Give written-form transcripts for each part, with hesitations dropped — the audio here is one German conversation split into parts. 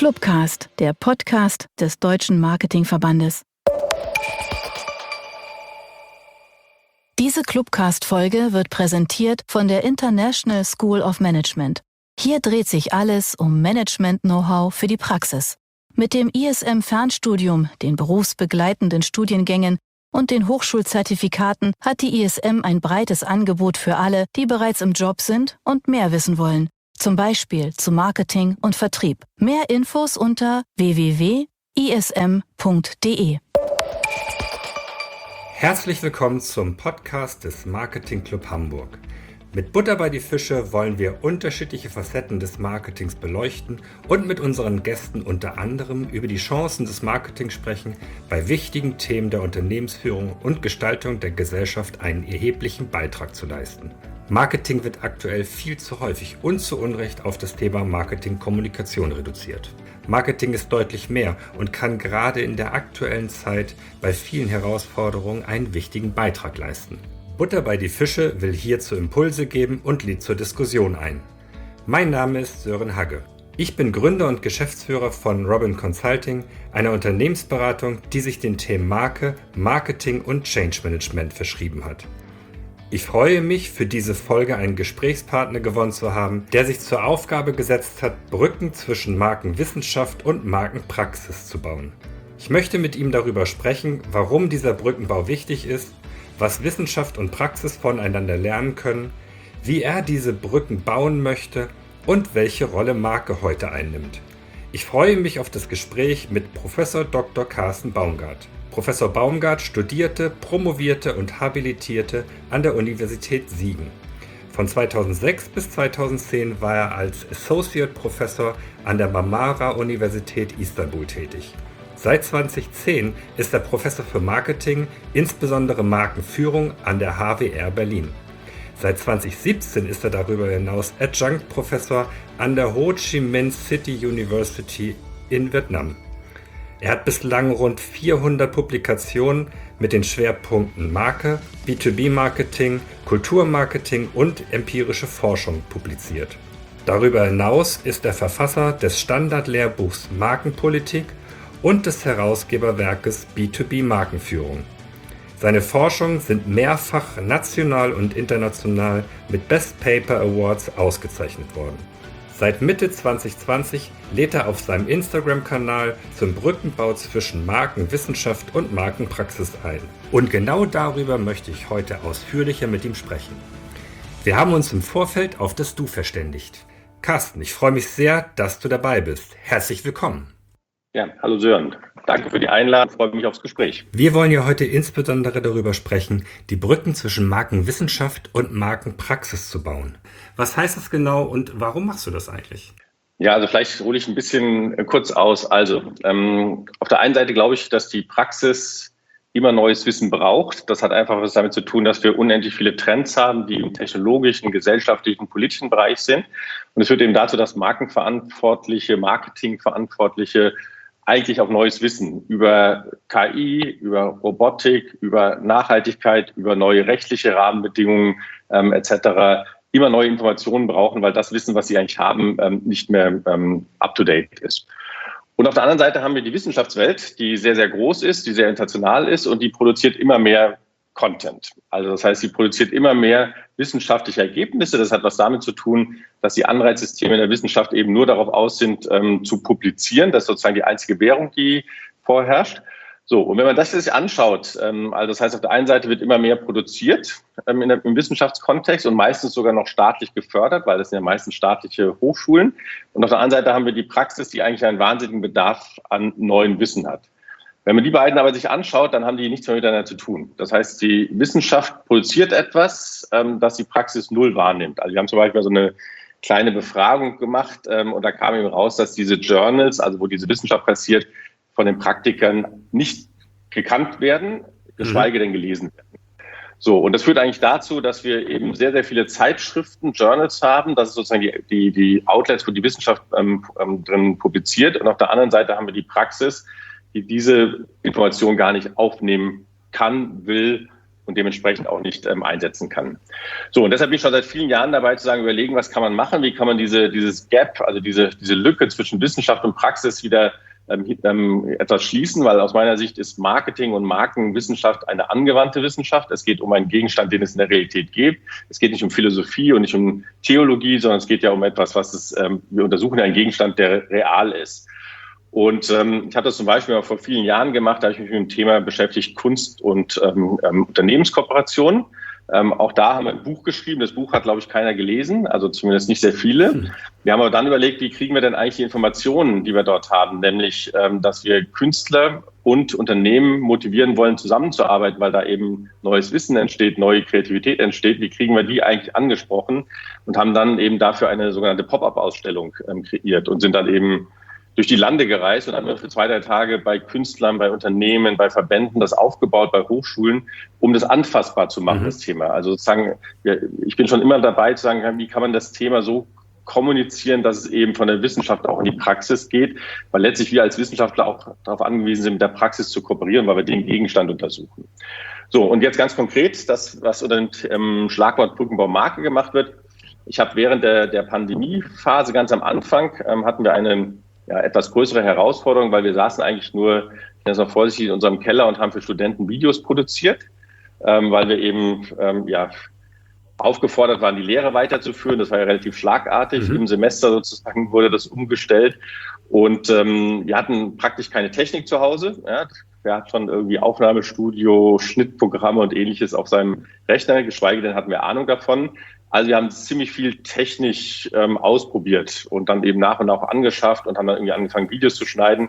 Clubcast, der Podcast des Deutschen Marketingverbandes. Diese Clubcast-Folge wird präsentiert von der International School of Management. Hier dreht sich alles um Management-Know-how für die Praxis. Mit dem ISM-Fernstudium, den berufsbegleitenden Studiengängen und den Hochschulzertifikaten hat die ISM ein breites Angebot für alle, die bereits im Job sind und mehr wissen wollen. Zum Beispiel zu Marketing und Vertrieb. Mehr Infos unter www.ism.de. Herzlich willkommen zum Podcast des Marketing Club Hamburg. Mit Butter bei die Fische wollen wir unterschiedliche Facetten des Marketings beleuchten und mit unseren Gästen unter anderem über die Chancen des Marketings sprechen, bei wichtigen Themen der Unternehmensführung und Gestaltung der Gesellschaft einen erheblichen Beitrag zu leisten. Marketing wird aktuell viel zu häufig und zu Unrecht auf das Thema Marketing-Kommunikation reduziert. Marketing ist deutlich mehr und kann gerade in der aktuellen Zeit bei vielen Herausforderungen einen wichtigen Beitrag leisten. Butter bei die Fische will hierzu Impulse geben und lädt zur Diskussion ein. Mein Name ist Sören Hagge. Ich bin Gründer und Geschäftsführer von Robin Consulting, einer Unternehmensberatung, die sich den Themen Marke, Marketing und Change Management verschrieben hat. Ich freue mich, für diese Folge einen Gesprächspartner gewonnen zu haben, der sich zur Aufgabe gesetzt hat, Brücken zwischen Markenwissenschaft und Markenpraxis zu bauen. Ich möchte mit ihm darüber sprechen, warum dieser Brückenbau wichtig ist, was Wissenschaft und Praxis voneinander lernen können, wie er diese Brücken bauen möchte und welche Rolle Marke heute einnimmt. Ich freue mich auf das Gespräch mit Professor Dr. Carsten Baumgart. Professor Baumgart studierte, promovierte und habilitierte an der Universität Siegen. Von 2006 bis 2010 war er als Associate Professor an der Marmara-Universität Istanbul tätig. Seit 2010 ist er Professor für Marketing, insbesondere Markenführung an der HWR Berlin. Seit 2017 ist er darüber hinaus Adjunct-Professor an der Ho Chi Minh City University in Vietnam. Er hat bislang rund 400 Publikationen mit den Schwerpunkten Marke, B2B-Marketing, Kulturmarketing und empirische Forschung publiziert. Darüber hinaus ist er Verfasser des Standardlehrbuchs Markenpolitik und des Herausgeberwerkes B2B Markenführung. Seine Forschungen sind mehrfach national und international mit Best Paper Awards ausgezeichnet worden. Seit Mitte 2020 lädt er auf seinem Instagram-Kanal zum Brückenbau zwischen Markenwissenschaft und Markenpraxis ein. Und genau darüber möchte ich heute ausführlicher mit ihm sprechen. Wir haben uns im Vorfeld auf das Du verständigt. Carsten, ich freue mich sehr, dass du dabei bist. Herzlich willkommen. Ja, hallo Sören. Danke für die Einladung, freue mich aufs Gespräch. Wir wollen ja heute insbesondere darüber sprechen, die Brücken zwischen Markenwissenschaft und Markenpraxis zu bauen. Was heißt das genau und warum machst du das eigentlich? Ja, also vielleicht hole ich ein bisschen kurz aus. Also, auf der einen Seite glaube ich, dass die Praxis immer neues Wissen braucht. Das hat einfach was damit zu tun, dass wir unendlich viele Trends haben, die im technologischen, gesellschaftlichen, politischen Bereich sind. Und es führt eben dazu, dass Markenverantwortliche, Marketingverantwortliche eigentlich auf neues Wissen über KI, über Robotik, über Nachhaltigkeit, über neue rechtliche Rahmenbedingungen etc. immer neue Informationen brauchen, weil das Wissen, was sie eigentlich haben, nicht mehr up-to-date ist. Und auf der anderen Seite haben wir die Wissenschaftswelt, die sehr, sehr groß ist, die sehr international ist und die produziert immer mehr Content. Also das heißt, sie produziert immer mehr wissenschaftliche Ergebnisse. Das hat was damit zu tun, dass die Anreizsysteme in der Wissenschaft eben nur darauf aus sind, zu publizieren. Das ist sozusagen die einzige Währung, die vorherrscht. So, und wenn man das sich anschaut, also das heißt, auf der einen Seite wird immer mehr produziert im Wissenschaftskontext und meistens sogar noch staatlich gefördert, weil das sind ja meistens staatliche Hochschulen. Und auf der anderen Seite haben wir die Praxis, die eigentlich einen wahnsinnigen Bedarf an neuem Wissen hat. Wenn man die beiden aber sich anschaut, dann haben die nichts mehr miteinander zu tun. Das heißt, die Wissenschaft produziert etwas, das die Praxis null wahrnimmt. Also wir haben zum Beispiel so eine kleine Befragung gemacht und da kam eben raus, dass diese Journals, also wo diese Wissenschaft passiert, von den Praktikern nicht gekannt werden, geschweige denn gelesen werden. So, und das führt eigentlich dazu, dass wir eben sehr, sehr viele Zeitschriften, Journals haben. Das ist sozusagen die Outlets, wo die Wissenschaft drin publiziert. Und auf der anderen Seite haben wir die Praxis, die diese Information gar nicht aufnehmen kann, will und dementsprechend auch nicht einsetzen kann. So, und deshalb bin ich schon seit vielen Jahren dabei zu sagen, überlegen, was kann man machen, wie kann man dieses Gap, also diese Lücke zwischen Wissenschaft und Praxis wieder etwas schließen, weil aus meiner Sicht ist Marketing und Markenwissenschaft eine angewandte Wissenschaft. Es geht um einen Gegenstand, den es in der Realität gibt. Es geht nicht um Philosophie und nicht um Theologie, sondern es geht ja um etwas, wir untersuchen einen Gegenstand, der real ist. Und ich habe das zum Beispiel auch vor vielen Jahren gemacht, da habe ich mich mit dem Thema beschäftigt, Kunst und Unternehmenskooperation. Auch da haben wir ein Buch geschrieben. Das Buch hat, glaube ich, keiner gelesen, also zumindest nicht sehr viele. Wir haben aber dann überlegt, wie kriegen wir denn eigentlich die Informationen, die wir dort haben, nämlich, dass wir Künstler und Unternehmen motivieren wollen, zusammenzuarbeiten, weil da eben neues Wissen entsteht, neue Kreativität entsteht. Wie kriegen wir die eigentlich angesprochen? Und haben dann eben dafür eine sogenannte Pop-up-Ausstellung kreiert und sind dann eben durch die Lande gereist und haben wir für 2-3 Tage bei Künstlern, bei Unternehmen, bei Verbänden das aufgebaut, bei Hochschulen, um das anfassbar zu machen, das Thema. Also sozusagen, ich bin schon immer dabei zu sagen, wie kann man das Thema so kommunizieren, dass es eben von der Wissenschaft auch in die Praxis geht, weil letztlich wir als Wissenschaftler auch darauf angewiesen sind, mit der Praxis zu kooperieren, weil wir den Gegenstand untersuchen. So, und jetzt ganz konkret, das, was unter dem Schlagwort Brückenbaumarke gemacht wird. Ich habe während der Pandemiephase ganz am Anfang, hatten wir eine etwas größere Herausforderung, weil wir saßen eigentlich nur, ich nenne es mal vorsichtig, in unserem Keller und haben für Studenten Videos produziert, weil wir eben aufgefordert waren, die Lehre weiterzuführen. Das war ja relativ schlagartig. Im Semester sozusagen wurde das umgestellt und wir hatten praktisch keine Technik zu Hause. Ja. Wer hat schon irgendwie Aufnahmestudio, Schnittprogramme und Ähnliches auf seinem Rechner, geschweige denn hatten wir Ahnung davon. Also wir haben ziemlich viel technisch ausprobiert und dann eben nach und nach angeschafft und haben dann irgendwie angefangen, Videos zu schneiden.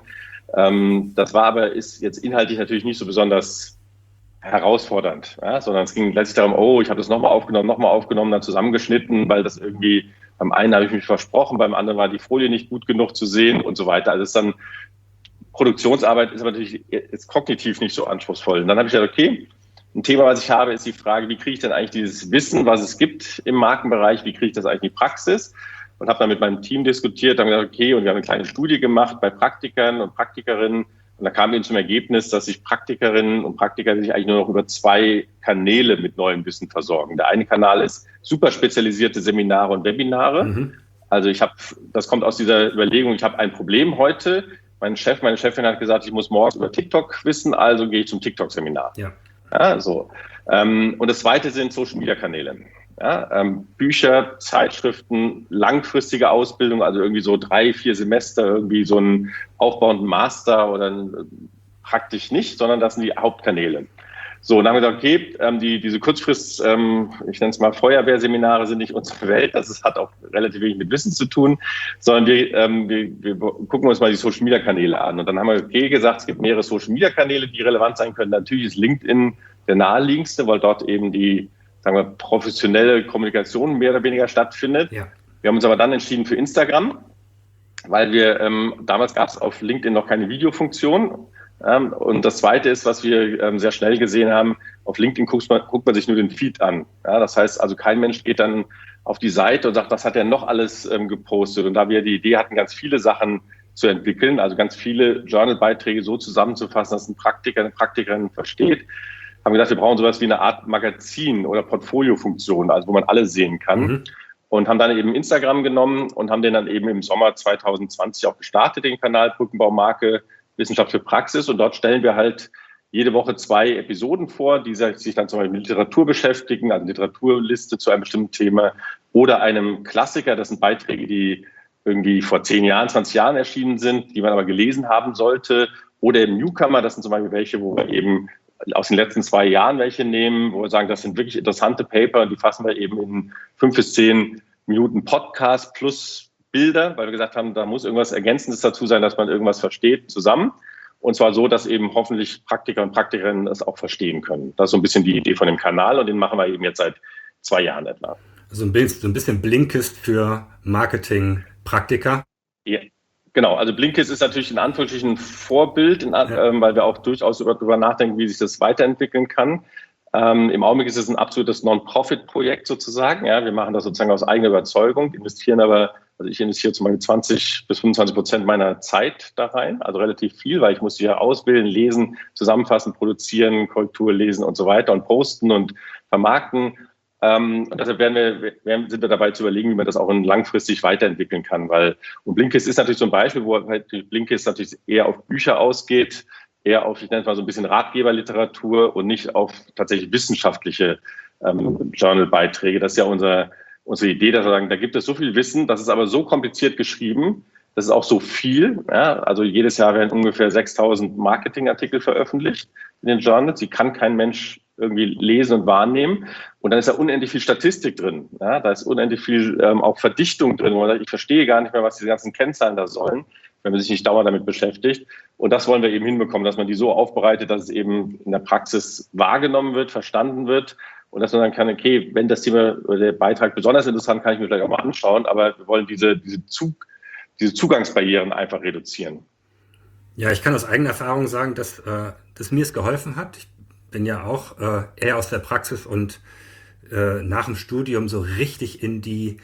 Das ist jetzt inhaltlich natürlich nicht so besonders herausfordernd, ja, sondern es ging letztlich darum, ich habe das nochmal aufgenommen, dann zusammengeschnitten, weil das irgendwie, beim einen habe ich mich versprochen, beim anderen war die Folie nicht gut genug zu sehen und so weiter. Also es ist dann, Produktionsarbeit ist aber natürlich jetzt kognitiv nicht so anspruchsvoll. Und dann habe ich gesagt, okay, ein Thema, was ich habe, ist die Frage, wie kriege ich denn eigentlich dieses Wissen, was es gibt im Markenbereich, wie kriege ich das eigentlich in die Praxis? Und habe dann mit meinem Team diskutiert, haben gesagt, okay, und wir haben eine kleine Studie gemacht bei Praktikern und Praktikerinnen. Und da kam eben zum Ergebnis, dass sich Praktikerinnen und Praktiker sich eigentlich nur noch über 2 Kanäle mit neuem Wissen versorgen. Der eine Kanal ist super spezialisierte Seminare und Webinare. Also das kommt aus dieser Überlegung, ich habe ein Problem heute. Meine Chefin hat gesagt, ich muss morgen über TikTok wissen, also gehe ich zum TikTok-Seminar. Ja, so. Und das zweite sind Social-Media-Kanäle. Ja, Bücher, Zeitschriften, langfristige Ausbildung, also irgendwie so 3-4 Semester, irgendwie so einen aufbauenden Master oder praktisch nicht, sondern das sind die Hauptkanäle. So, und dann haben wir gesagt, okay, diese Kurzfrist, ich nenne es mal Feuerwehrseminare sind nicht unsere Welt, hat auch relativ wenig mit Wissen zu tun, sondern wir gucken uns mal die Social-Media-Kanäle an. Und dann haben wir gesagt, es gibt mehrere Social-Media-Kanäle, die relevant sein können. Natürlich ist LinkedIn der naheliegendste, weil dort eben die, sagen wir, professionelle Kommunikation mehr oder weniger stattfindet. Ja. Wir haben uns aber dann entschieden für Instagram, weil damals gab es auf LinkedIn noch keine Videofunktion. Und das Zweite ist, was wir sehr schnell gesehen haben, auf LinkedIn guckt man sich nur den Feed an. Ja, das heißt also, kein Mensch geht dann auf die Seite und sagt, was hat er noch alles gepostet? Und da wir die Idee hatten, ganz viele Sachen zu entwickeln, also ganz viele Journalbeiträge so zusammenzufassen, dass ein Praktiker, eine Praktikerin versteht, haben wir gedacht, wir brauchen sowas wie eine Art Magazin oder Portfoliofunktion, also wo man alles sehen kann. Und haben dann eben Instagram genommen und haben den dann eben im Sommer 2020 auch gestartet, den Kanal Brückenbaumarke Wissenschaft für Praxis. Und dort stellen wir halt jede Woche 2 Episoden vor, die sich dann zum Beispiel mit Literatur beschäftigen, also Literaturliste zu einem bestimmten Thema oder einem Klassiker. Das sind Beiträge, die irgendwie vor 10 Jahren, 20 Jahren erschienen sind, die man aber gelesen haben sollte. Oder eben Newcomer, das sind zum Beispiel welche, wo wir eben aus den letzten 2 Jahren welche nehmen, wo wir sagen, das sind wirklich interessante Paper, die fassen wir eben in 5 bis 10 Minuten Podcast plus Bilder, weil wir gesagt haben, da muss irgendwas Ergänzendes dazu sein, dass man irgendwas versteht, zusammen. Und zwar so, dass eben hoffentlich Praktiker und Praktikerinnen das auch verstehen können. Das ist so ein bisschen die Idee von dem Kanal und den machen wir eben jetzt seit 2 Jahren etwa. Also ein bisschen Blinkist für Marketing-Praktiker. Ja, genau. Also Blinkist ist natürlich in Anführungsstrichen ein Vorbild, weil wir auch durchaus darüber nachdenken, wie sich das weiterentwickeln kann. Im Augenblick ist es ein absolutes Non-Profit-Projekt sozusagen. Ja, wir machen das sozusagen aus eigener Überzeugung, investieren aber Also ich investiere zum Beispiel 20-25% meiner Zeit da rein, also relativ viel, weil ich muss sie ja auswählen, lesen, zusammenfassen, produzieren, Korrektur lesen und so weiter und posten und vermarkten. Und deshalb sind wir dabei zu überlegen, wie man das auch langfristig weiterentwickeln kann, und Blinkist ist natürlich so ein Beispiel, wo halt Blinkist natürlich eher auf Bücher ausgeht, eher auf, ich nenne es mal so ein bisschen Ratgeberliteratur und nicht auf tatsächlich wissenschaftliche Journalbeiträge. Das ist ja unsere Idee, dass wir sagen, da gibt es so viel Wissen, das ist aber so kompliziert geschrieben, das ist auch so viel. Ja? Also jedes Jahr werden ungefähr 6.000 Marketingartikel veröffentlicht in den Journals. Die kann kein Mensch irgendwie lesen und wahrnehmen. Und dann ist da unendlich viel Statistik drin. Ja? Da ist unendlich viel auch Verdichtung drin. Wo man sagt, ich verstehe gar nicht mehr, was diese ganzen Kennzahlen da sollen, wenn man sich nicht dauernd damit beschäftigt. Und das wollen wir eben hinbekommen, dass man die so aufbereitet, dass es eben in der Praxis wahrgenommen wird, verstanden wird. Und dass man dann kann, okay, wenn das Thema oder der Beitrag besonders interessant, kann ich mir vielleicht auch mal anschauen, aber wir wollen diese Zugangsbarrieren einfach reduzieren. Ja, ich kann aus eigener Erfahrung sagen, dass mir es geholfen hat. Ich bin ja auch eher aus der Praxis und nach dem Studium so richtig in die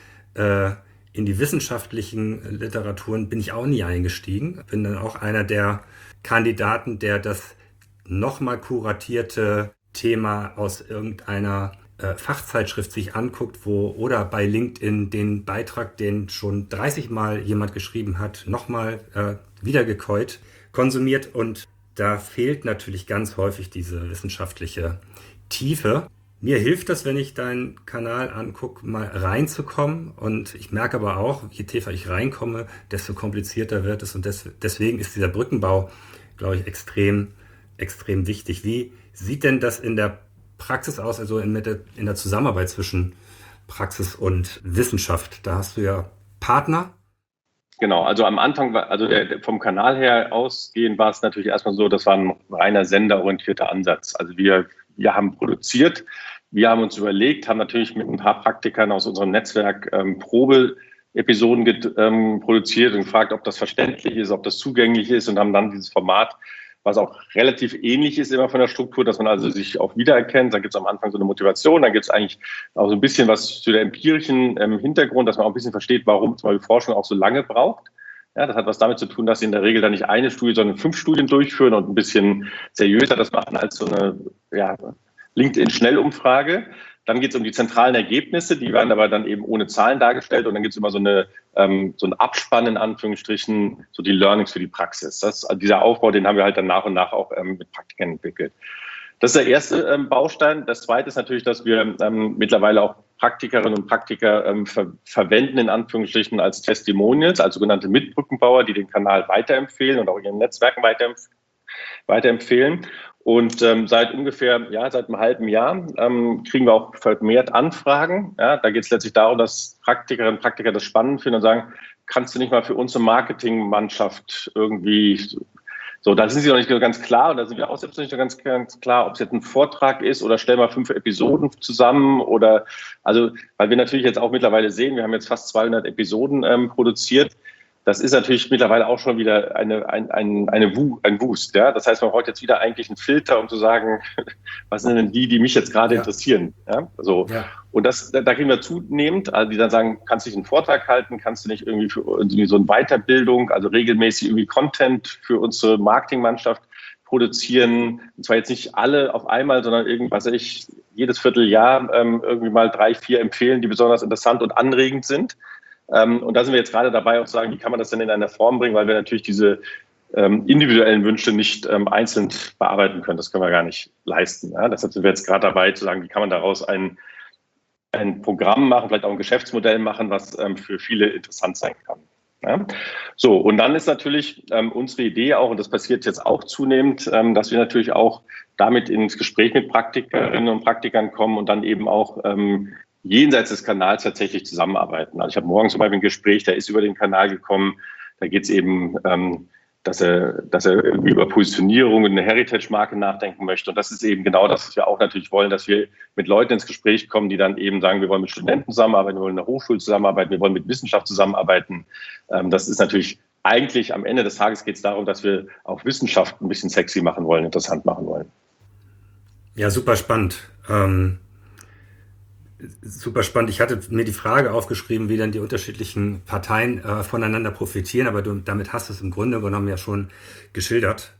wissenschaftlichen Literaturen bin ich auch nie eingestiegen. Bin dann auch einer der Kandidaten, der das nochmal kuratierte Thema aus irgendeiner Fachzeitschrift sich anguckt, oder bei LinkedIn den Beitrag, den schon 30 Mal jemand geschrieben hat, nochmal wiedergekäut, konsumiert. Und da fehlt natürlich ganz häufig diese wissenschaftliche Tiefe. Mir hilft das, wenn ich deinen Kanal angucke, mal reinzukommen. Und ich merke aber auch, je tiefer ich reinkomme, desto komplizierter wird es. Und deswegen ist dieser Brückenbau, glaube ich, extrem, extrem wichtig. Wie sieht denn das in der Praxis aus, also in der Zusammenarbeit zwischen Praxis und Wissenschaft? Da hast du ja Partner. Genau, also am Anfang vom Kanal her ausgehend war es natürlich erstmal so, das war ein reiner senderorientierter Ansatz. Also wir haben produziert, wir haben uns überlegt, haben natürlich mit ein paar Praktikern aus unserem Netzwerk Probe-Episoden produziert und gefragt, ob das verständlich ist, ob das zugänglich ist, und haben dann dieses Format, was auch relativ ähnlich ist immer von der Struktur, dass man also sich auch wiedererkennt. Da gibt es am Anfang so eine Motivation, dann gibt es eigentlich auch so ein bisschen was zu der empirischen Hintergrund, dass man auch ein bisschen versteht, warum zum Beispiel Forschung auch so lange braucht. Ja, das hat was damit zu tun, dass sie in der Regel dann nicht eine Studie, sondern 5 Studien durchführen und ein bisschen seriöser das machen als so eine LinkedIn-Schnellumfrage. Dann geht es um die zentralen Ergebnisse, die werden aber dann eben ohne Zahlen dargestellt, und dann gibt es immer so ein Abspann in Anführungsstrichen, so die Learnings für die Praxis. Dieser Aufbau, den haben wir halt dann nach und nach auch mit Praktikern entwickelt. Das ist der erste Baustein. Das zweite ist natürlich, dass wir mittlerweile auch Praktikerinnen und Praktiker verwenden, in Anführungsstrichen, als Testimonials, als sogenannte Mitbrückenbauer, die den Kanal weiterempfehlen und auch ihren Netzwerken weiterempfehlen. Und seit einem halben Jahr kriegen wir auch vermehrt Anfragen. Ja, da geht es letztlich darum, dass Praktikerinnen und Praktiker das spannend finden und sagen, kannst du nicht mal für unsere Marketingmannschaft irgendwie, so, da sind sie noch nicht ganz klar, und da sind wir auch selbst noch nicht ganz klar, ob es jetzt ein Vortrag ist oder stell mal 5 Episoden zusammen, oder, also, weil wir natürlich jetzt auch mittlerweile sehen, wir haben jetzt fast 200 Episoden produziert. Das ist natürlich mittlerweile auch schon wieder ein Wust. Ja? Das heißt, man braucht jetzt wieder eigentlich einen Filter, um zu sagen, was sind denn die mich jetzt gerade interessieren. Ja? So. Ja. Und da kriegen wir zunehmend, also die dann sagen, kannst du nicht einen Vortrag halten, kannst du nicht irgendwie für irgendwie so eine Weiterbildung, also regelmäßig irgendwie Content für unsere Marketingmannschaft produzieren. Und zwar jetzt nicht alle auf einmal, sondern jedes Vierteljahr irgendwie mal 3, 4 empfehlen, die besonders interessant und anregend sind. Und da sind wir jetzt gerade dabei, auch zu sagen, wie kann man das denn in einer Form bringen, weil wir natürlich diese individuellen Wünsche nicht einzeln bearbeiten können. Das können wir gar nicht leisten. Ja? Deshalb sind wir jetzt gerade dabei, zu sagen, wie kann man daraus ein Programm machen, vielleicht auch ein Geschäftsmodell machen, was für viele interessant sein kann. Ja? So, und dann ist natürlich unsere Idee auch, und das passiert jetzt auch zunehmend, dass wir natürlich auch damit ins Gespräch mit Praktikerinnen und Praktikern kommen und dann eben auch jenseits des Kanals tatsächlich zusammenarbeiten. Also ich habe morgen zum Beispiel ein Gespräch, der ist über den Kanal gekommen. Da geht es eben, dass er über Positionierung und eine Heritage-Marke nachdenken möchte. Und das ist eben genau das, was wir auch natürlich wollen, dass wir mit Leuten ins Gespräch kommen, die dann eben sagen, wir wollen mit Studenten zusammenarbeiten, wir wollen in der Hochschule zusammenarbeiten, wir wollen mit Wissenschaft zusammenarbeiten. Das ist natürlich eigentlich am Ende des Tages geht es darum, dass wir auch Wissenschaft ein bisschen sexy machen wollen, interessant machen wollen. Ja, super spannend. super spannend. Ich hatte mir die Frage aufgeschrieben, wie dann die unterschiedlichen Parteien voneinander profitieren, aber damit hast du es im Grunde genommen ja schon geschildert.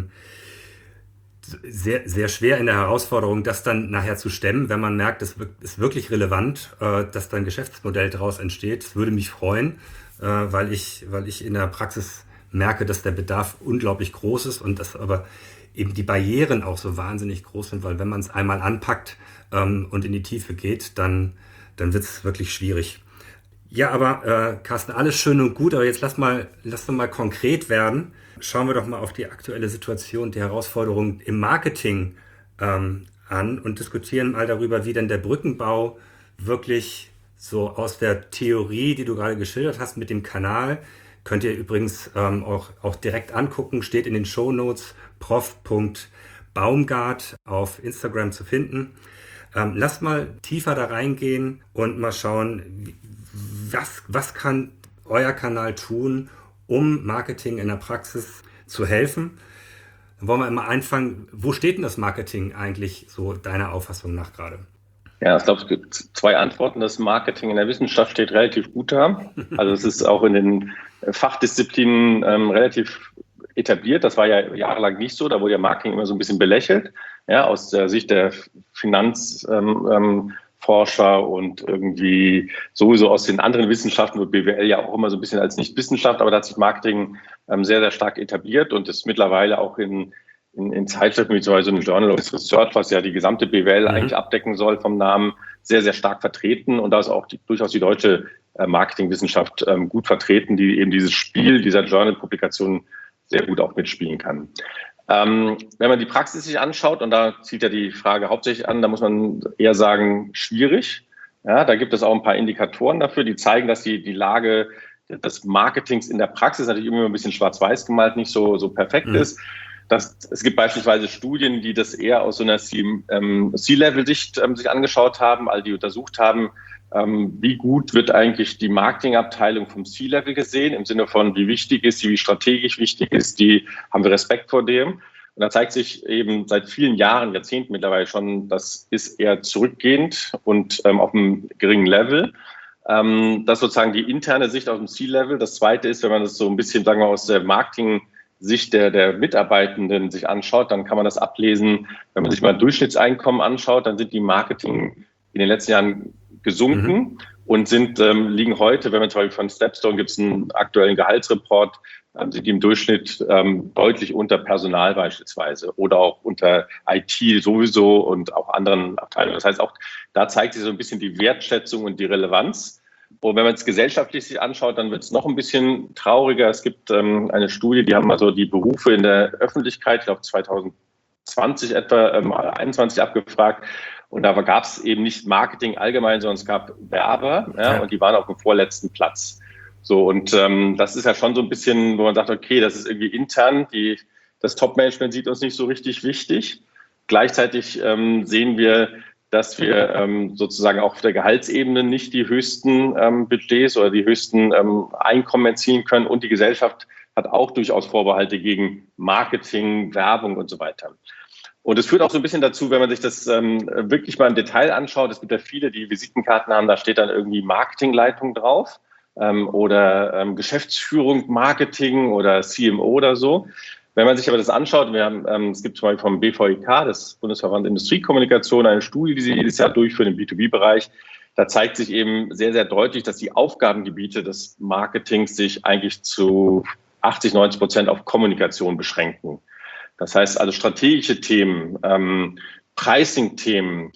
Sehr, sehr schwer in der Herausforderung, das dann nachher zu stemmen, wenn man merkt, es ist wirklich relevant, dass da ein Geschäftsmodell daraus entsteht. Das würde mich freuen, weil ich in der Praxis merke, dass der Bedarf unglaublich groß ist und dass aber eben die Barrieren auch so wahnsinnig groß sind, weil wenn man es einmal anpackt und in die Tiefe geht, dann wird es wirklich schwierig. Ja, aber Carsten, alles schön und gut, aber jetzt lass doch mal konkret werden. Schauen wir doch mal auf die aktuelle Situation, die Herausforderungen im Marketing an und diskutieren mal darüber, wie denn der Brückenbau wirklich so aus der Theorie, die du gerade geschildert hast, mit dem Kanal, könnt ihr übrigens auch direkt angucken, steht in den Shownotes, prof.baumgart auf Instagram zu finden. Lasst mal tiefer da reingehen und mal schauen, was kann euer Kanal tun, um Marketing in der Praxis zu helfen. Dann wollen wir immer anfangen, wo steht denn das Marketing eigentlich so deiner Auffassung nach gerade? Ja, ich glaube, es gibt zwei Antworten. Das Marketing in der Wissenschaft steht relativ gut da. Also es ist auch in den Fachdisziplinen relativ etabliert. Das war ja jahrelang nicht so. Da wurde ja Marketing immer so ein bisschen belächelt. Ja, aus der Sicht der Finanzforscher und irgendwie sowieso aus den anderen Wissenschaften wird BWL ja auch immer so ein bisschen als Nicht-Wissenschaft, aber da hat sich Marketing sehr, sehr stark etabliert und ist mittlerweile auch in Zeitschriften wie zum Beispiel ein Journal of Research, was ja die gesamte BWL eigentlich abdecken soll, vom Namen sehr, sehr stark vertreten. Und da ist auch durchaus die deutsche Marketingwissenschaft gut vertreten, die eben dieses Spiel dieser Journal-Publikation sehr gut auch mitspielen kann. Wenn man die Praxis sich anschaut, und da zieht ja die Frage hauptsächlich an, da muss man eher sagen, schwierig. Ja, da gibt es auch ein paar Indikatoren dafür, die zeigen, dass die Lage des Marketings in der Praxis natürlich immer ein bisschen schwarz-weiß gemalt, nicht so perfekt ist. Es gibt beispielsweise Studien, die das eher aus so einer C-Level-Sicht sich angeschaut haben, also die untersucht haben, wie gut wird eigentlich die Marketingabteilung vom C-Level gesehen, im Sinne von, wie wichtig ist sie, wie strategisch wichtig ist die, haben wir Respekt vor dem. Und da zeigt sich eben seit vielen Jahren, Jahrzehnten mittlerweile schon, das ist eher zurückgehend und auf einem geringen Level. Das ist sozusagen die interne Sicht aus dem C-Level. Das Zweite ist, wenn man das so ein bisschen, sagen wir, aus der Marketing-Sicht der Mitarbeitenden sich anschaut, dann kann man das ablesen. Wenn man sich mal Durchschnittseinkommen anschaut, dann sind die Marketing in den letzten Jahren gesunken und liegen heute, wenn man zum Beispiel von Stepstone gibt es einen aktuellen Gehaltsreport, sind die im Durchschnitt deutlich unter Personal beispielsweise oder auch unter IT sowieso und auch anderen Abteilungen. Das heißt, auch da zeigt sich so ein bisschen die Wertschätzung und die Relevanz. Und wenn man es gesellschaftlich sich anschaut, dann wird es noch ein bisschen trauriger. Es gibt eine Studie, die haben also die Berufe in der Öffentlichkeit, ich glaube 2020 etwa, 21 abgefragt. Und da gab es eben nicht Marketing allgemein, sondern es gab Werber, und die waren auf dem vorletzten Platz. So, und das ist ja schon so ein bisschen, wo man sagt, okay, das ist irgendwie intern, das Top-Management sieht uns nicht so richtig wichtig. Gleichzeitig sehen wir, dass wir sozusagen auch auf der Gehaltsebene nicht die höchsten Budgets oder die höchsten Einkommen erzielen können. Und die Gesellschaft hat auch durchaus Vorbehalte gegen Marketing, Werbung und so weiter. Und es führt auch so ein bisschen dazu, wenn man sich das wirklich mal im Detail anschaut. Es gibt ja viele, die Visitenkarten haben, da steht dann irgendwie Marketingleitung drauf oder Geschäftsführung, Marketing oder CMO oder so. Wenn man sich aber das anschaut, es gibt zum Beispiel vom BVIK, das Bundesverband Industriekommunikation, eine Studie, die sie jedes Jahr durchführen im B2B-Bereich. Da zeigt sich eben sehr, sehr deutlich, dass die Aufgabengebiete des Marketings sich eigentlich zu 80-90% auf Kommunikation beschränken. Das heißt also strategische Themen, Pricing-Themen,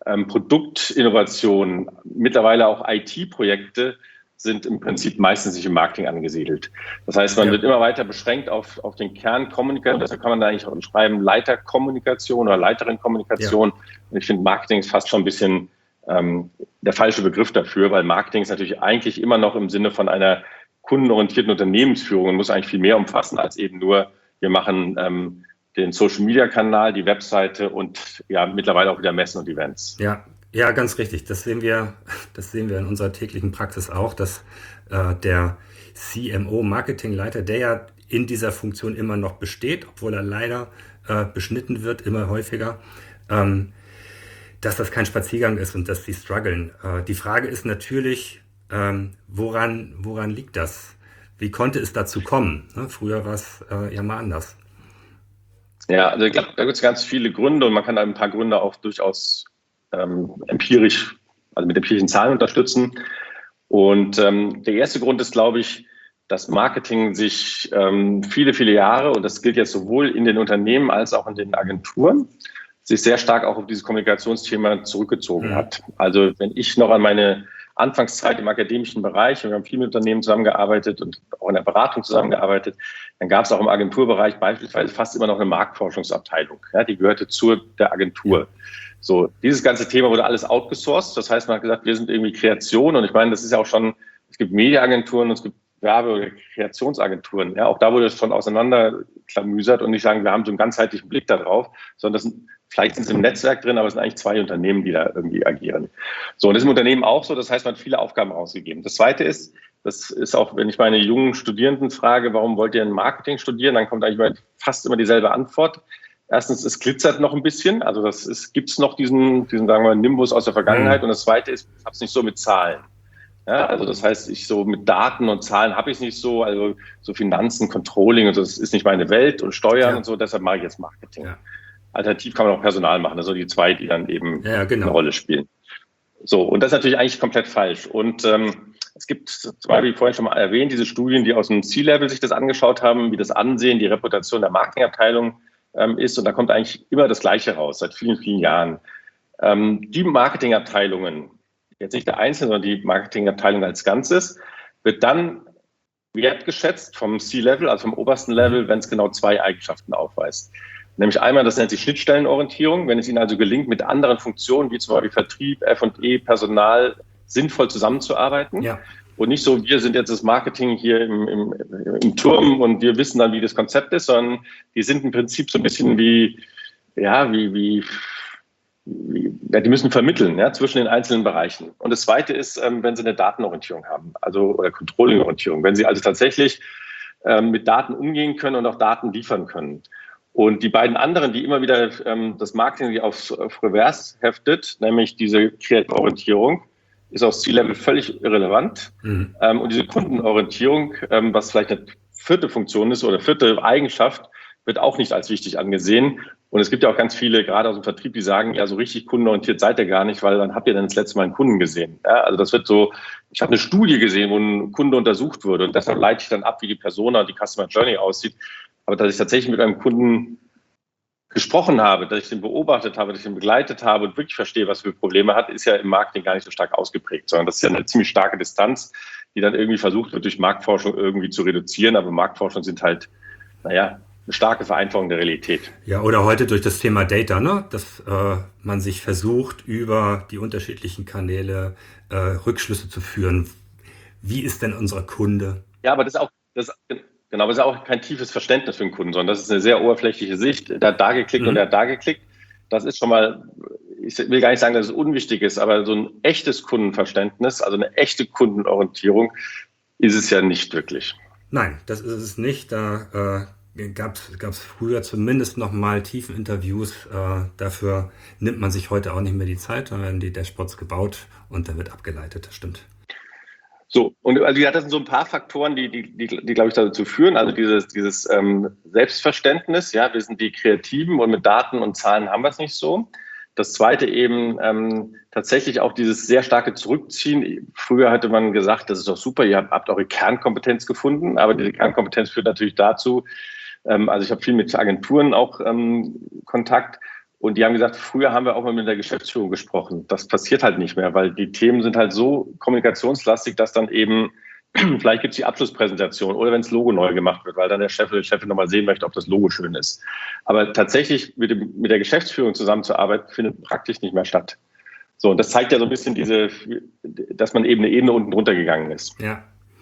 Produktinnovation, mittlerweile auch IT-Projekte sind im Prinzip meistens nicht im Marketing angesiedelt. Das heißt, man wird immer weiter beschränkt auf den Kern Kommunikation. Deshalb kann man da eigentlich auch schreiben Leiterkommunikation oder Leiterin Kommunikation. Ja. Und ich finde, Marketing ist fast schon ein bisschen der falsche Begriff dafür, weil Marketing ist natürlich eigentlich immer noch im Sinne von einer kundenorientierten Unternehmensführung und muss eigentlich viel mehr umfassen als eben nur, wir machen den Social-Media-Kanal, die Webseite und ja mittlerweile auch wieder Messen und Events. Ja, ganz richtig. Das sehen wir in unserer täglichen Praxis auch, dass der CMO, Marketingleiter, der ja in dieser Funktion immer noch besteht, obwohl er leider beschnitten wird, immer häufiger, dass das kein Spaziergang ist und dass die strugglen. Die Frage ist natürlich, woran liegt das? Wie konnte es dazu kommen? Ne? Früher war es ja mal anders. Ja, also ich glaube, da gibt es ganz viele Gründe und man kann da ein paar Gründe auch durchaus empirisch, also mit empirischen Zahlen unterstützen. Und der erste Grund ist, glaube ich, dass Marketing sich viele, viele Jahre, und das gilt jetzt sowohl in den Unternehmen als auch in den Agenturen, sich sehr stark auch auf dieses Kommunikationsthema zurückgezogen hat. Also wenn ich noch an meine Anfangszeit im akademischen Bereich, wir haben viel mit Unternehmen zusammengearbeitet und auch in der Beratung zusammengearbeitet, dann gab es auch im Agenturbereich beispielsweise fast immer noch eine Marktforschungsabteilung. Ja, die gehörte zu der Agentur. So, dieses ganze Thema wurde alles outgesourced. Das heißt, man hat gesagt, wir sind irgendwie Kreation. Und ich meine, das ist ja auch schon, es gibt Mediaagenturen und es gibt Werbe- oder Kreationsagenturen. Ja, auch da wurde es schon auseinanderklamüsert und nicht sagen, wir haben so einen ganzheitlichen Blick darauf, sondern vielleicht sind sie im Netzwerk drin, aber es sind eigentlich zwei Unternehmen, die da irgendwie agieren. So, und das ist im Unternehmen auch so. Das heißt, man hat viele Aufgaben rausgegeben. Das Zweite ist, das ist auch, wenn ich meine jungen Studierenden frage, warum wollt ihr ein Marketing studieren, dann kommt eigentlich fast immer dieselbe Antwort. Erstens, es glitzert noch ein bisschen, also gibt es noch diesen, sagen wir mal, Nimbus aus der Vergangenheit. Und das Zweite ist, ich habe es nicht so mit Zahlen. Ja, also das heißt, ich so mit Daten und Zahlen habe ich es nicht so, also so Finanzen, Controlling und so, das ist nicht meine Welt und Steuern und so, deshalb mache ich jetzt Marketing. Ja. Alternativ kann man auch Personal machen, also die zwei, die dann eben eine Rolle spielen. So, und das ist natürlich eigentlich komplett falsch. Und es gibt, zum Beispiel, wie vorhin schon mal erwähnt, diese Studien, die aus dem C-Level sich das angeschaut haben, wie das Ansehen, die Reputation der Marketingabteilung ist. Und da kommt eigentlich immer das Gleiche raus, seit vielen, vielen Jahren. Die Marketingabteilungen, jetzt nicht der Einzelne, sondern die Marketingabteilung als Ganzes, wird dann wertgeschätzt vom C-Level, also vom obersten Level, wenn es genau zwei Eigenschaften aufweist. Nämlich einmal, das nennt sich Schnittstellenorientierung, wenn es Ihnen also gelingt, mit anderen Funktionen, wie zum Beispiel Vertrieb, F&E, Personal, sinnvoll zusammenzuarbeiten. Ja. Und nicht so, wir sind jetzt das Marketing hier im Turm und wir wissen dann, wie das Konzept ist, sondern die sind im Prinzip so ein bisschen die müssen vermitteln, ja, zwischen den einzelnen Bereichen. Und das Zweite ist, wenn Sie eine Datenorientierung haben, oder Controlling-Orientierung, wenn Sie also tatsächlich mit Daten umgehen können und auch Daten liefern können. Und die beiden anderen, die immer wieder das Marketing auf Revers heftet, nämlich diese Kreativorientierung, ist auf C-Level völlig irrelevant. Und diese Kundenorientierung, was vielleicht eine vierte Funktion ist oder vierte Eigenschaft, wird auch nicht als wichtig angesehen. Und es gibt ja auch ganz viele, gerade aus dem Vertrieb, die sagen, ja, so richtig kundenorientiert seid ihr gar nicht, weil dann habt ihr dann das letzte Mal einen Kunden gesehen. Ja, also das wird so, ich habe eine Studie gesehen, wo ein Kunde untersucht wurde und deshalb leite ich dann ab, wie die Persona, die Customer Journey aussieht. Aber dass ich tatsächlich mit einem Kunden gesprochen habe, dass ich den beobachtet habe, dass ich ihn begleitet habe und wirklich verstehe, was für Probleme hat, ist ja im Marketing gar nicht so stark ausgeprägt, sondern das ist ja eine ziemlich starke Distanz, die dann irgendwie versucht wird, durch Marktforschung irgendwie zu reduzieren. Aber Marktforschung sind halt, eine starke Vereinfachung der Realität. Ja, oder heute durch das Thema Data, ne? Dass man sich versucht, über die unterschiedlichen Kanäle Rückschlüsse zu führen. Wie ist denn unser Kunde? Ja, aber das ist auch kein tiefes Verständnis für den Kunden, sondern das ist eine sehr oberflächliche Sicht. Der hat da geklickt und der hat da geklickt. Das ist schon mal, ich will gar nicht sagen, dass es unwichtig ist, aber so ein echtes Kundenverständnis, also eine echte Kundenorientierung, ist es ja nicht wirklich. Nein, das ist es nicht. Da gab es früher zumindest noch mal Tiefeninterviews. Dafür nimmt man sich heute auch nicht mehr die Zeit. Da werden die Dashboards gebaut und dann wird abgeleitet. Das stimmt. So, und also das sind so ein paar Faktoren, die glaube ich, dazu führen. Also dieses Selbstverständnis, ja, wir sind die Kreativen und mit Daten und Zahlen haben wir es nicht so. Das Zweite eben tatsächlich auch dieses sehr starke Zurückziehen. Früher hatte man gesagt, das ist doch super, ihr habt eure Kernkompetenz gefunden, aber diese Kernkompetenz führt natürlich dazu, also ich habe viel mit Agenturen auch Kontakt. Und die haben gesagt, früher haben wir auch mal mit der Geschäftsführung gesprochen. Das passiert halt nicht mehr, weil die Themen sind halt so kommunikationslastig, dass dann eben, vielleicht gibt es die Abschlusspräsentation oder wenn das Logo neu gemacht wird, weil dann der Chef oder die Chefin nochmal sehen möchte, ob das Logo schön ist. Aber tatsächlich mit der Geschäftsführung zusammenzuarbeiten, findet praktisch nicht mehr statt. So, und das zeigt ja so ein bisschen dass man eben eine Ebene unten drunter gegangen ist. Ja.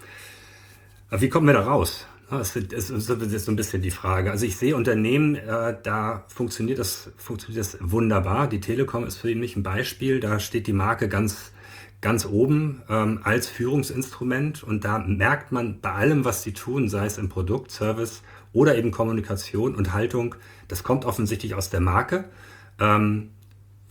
Aber wie kommen wir da raus? Das ist so ein bisschen die Frage. Also ich sehe Unternehmen, da funktioniert das wunderbar. Die Telekom ist für mich ein Beispiel. Da steht die Marke ganz oben als Führungsinstrument. Und da merkt man bei allem, was sie tun, sei es im Produkt, Service oder eben Kommunikation und Haltung, das kommt offensichtlich aus der Marke.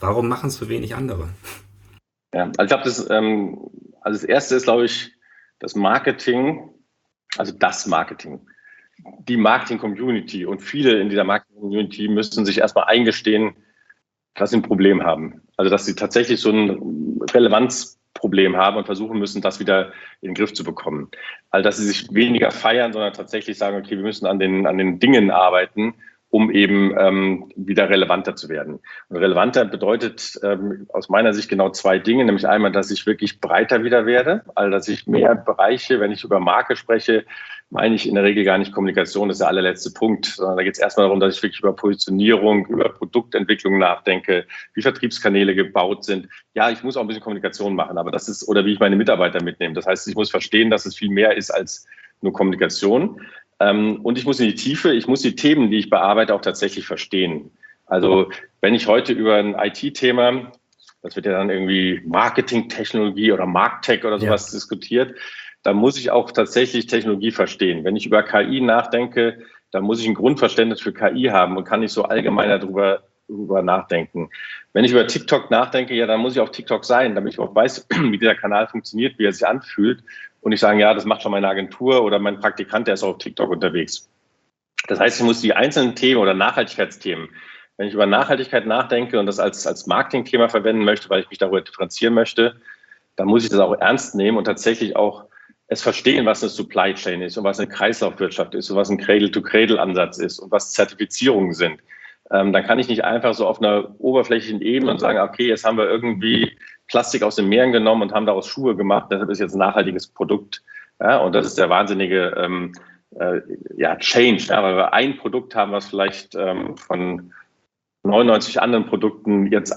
Warum machen es so wenig andere? Ja, also ich glaube, das Erste ist, glaube ich, das Marketing, also das Marketing, die Marketing-Community und viele in dieser Marketing-Community müssen sich erstmal eingestehen, dass sie ein Problem haben. Also dass sie tatsächlich so ein Relevanzproblem haben und versuchen müssen, das wieder in den Griff zu bekommen. Also dass sie sich weniger feiern, sondern tatsächlich sagen, okay, wir müssen an den Dingen arbeiten, um eben wieder relevanter zu werden. Und relevanter bedeutet aus meiner Sicht genau zwei Dinge, nämlich einmal, dass ich wirklich breiter wieder werde, also dass ich mehr Bereiche, wenn ich über Marke spreche, meine ich in der Regel gar nicht Kommunikation, das ist der allerletzte Punkt, sondern da geht es erstmal darum, dass ich wirklich über Positionierung, über Produktentwicklung nachdenke, wie Vertriebskanäle gebaut sind. Ja, ich muss auch ein bisschen Kommunikation machen, aber das ist, oder wie ich meine Mitarbeiter mitnehme. Das heißt, ich muss verstehen, dass es viel mehr ist als nur Kommunikation. Und ich muss in die Tiefe, ich muss die Themen, die ich bearbeite, auch tatsächlich verstehen. Also wenn ich heute über ein IT-Thema, das wird ja dann irgendwie Marketing-Technologie oder Marktech oder sowas diskutiert, dann muss ich auch tatsächlich Technologie verstehen. Wenn ich über KI nachdenke, dann muss ich ein Grundverständnis für KI haben und kann nicht so allgemeiner darüber nachdenken. Wenn ich über TikTok nachdenke, ja, dann muss ich auf TikTok sein, damit ich auch weiß, wie dieser Kanal funktioniert, wie er sich anfühlt. Und ich sage, ja, das macht schon meine Agentur oder mein Praktikant, der ist auch auf TikTok unterwegs. Das heißt, ich muss die einzelnen Themen oder Nachhaltigkeitsthemen, wenn ich über Nachhaltigkeit nachdenke und das als Marketingthema verwenden möchte, weil ich mich darüber differenzieren möchte, dann muss ich das auch ernst nehmen und tatsächlich auch es verstehen, was eine Supply Chain ist und was eine Kreislaufwirtschaft ist und was ein Cradle-to-Cradle-Ansatz ist und was Zertifizierungen sind. Dann kann ich nicht einfach so auf einer oberflächlichen Ebene und sagen, okay, jetzt haben wir irgendwie Plastik aus den Meeren genommen und haben daraus Schuhe gemacht, deshalb ist jetzt ein nachhaltiges Produkt. Ja, und das ist der wahnsinnige Change, ja, weil wir ein Produkt haben, was vielleicht von 99 anderen Produkten jetzt so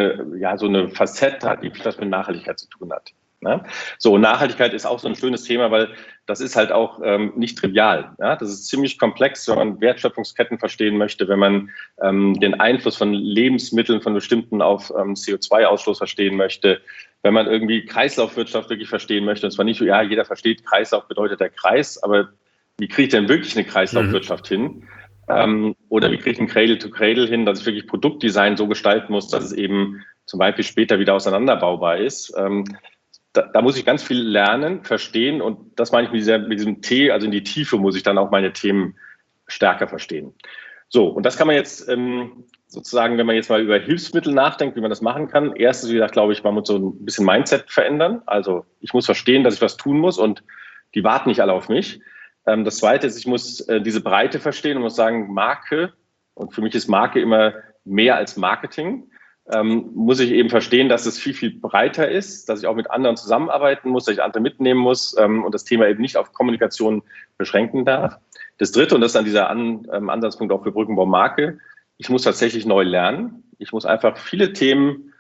eine Facette hat, die was mit Nachhaltigkeit zu tun hat. Ne? So, Nachhaltigkeit ist auch so ein schönes Thema, weil das ist halt auch nicht trivial. Ja? Das ist ziemlich komplex, wenn man Wertschöpfungsketten verstehen möchte, wenn man den Einfluss von Lebensmitteln, von bestimmten auf CO2-Ausstoß verstehen möchte, wenn man irgendwie Kreislaufwirtschaft wirklich verstehen möchte. Und zwar nicht so, ja, jeder versteht, Kreislauf bedeutet der Kreis, aber wie kriege ich denn wirklich eine Kreislaufwirtschaft hin? Oder wie kriege ich ein Cradle-to-Cradle hin, dass ich wirklich Produktdesign so gestalten muss, dass es eben zum Beispiel später wieder auseinanderbaubar ist. Da muss ich ganz viel lernen, verstehen und das meine ich mit diesem T, also in die Tiefe muss ich dann auch meine Themen stärker verstehen. So, und das kann man jetzt sozusagen, wenn man jetzt mal über Hilfsmittel nachdenkt, wie man das machen kann. Erstens, wie gesagt, glaube ich, man muss so ein bisschen Mindset verändern. Also ich muss verstehen, dass ich was tun muss und die warten nicht alle auf mich. Das Zweite ist, ich muss diese Breite verstehen und muss sagen, Marke, und für mich ist Marke immer mehr als Marketing, muss ich eben verstehen, dass es viel, viel breiter ist, dass ich auch mit anderen zusammenarbeiten muss, dass ich andere mitnehmen muss und das Thema eben nicht auf Kommunikation beschränken darf. Das Dritte, und das ist dann dieser Ansatzpunkt auch für Brückenbau Marke, ich muss tatsächlich neu lernen. Ich muss einfach viele Themen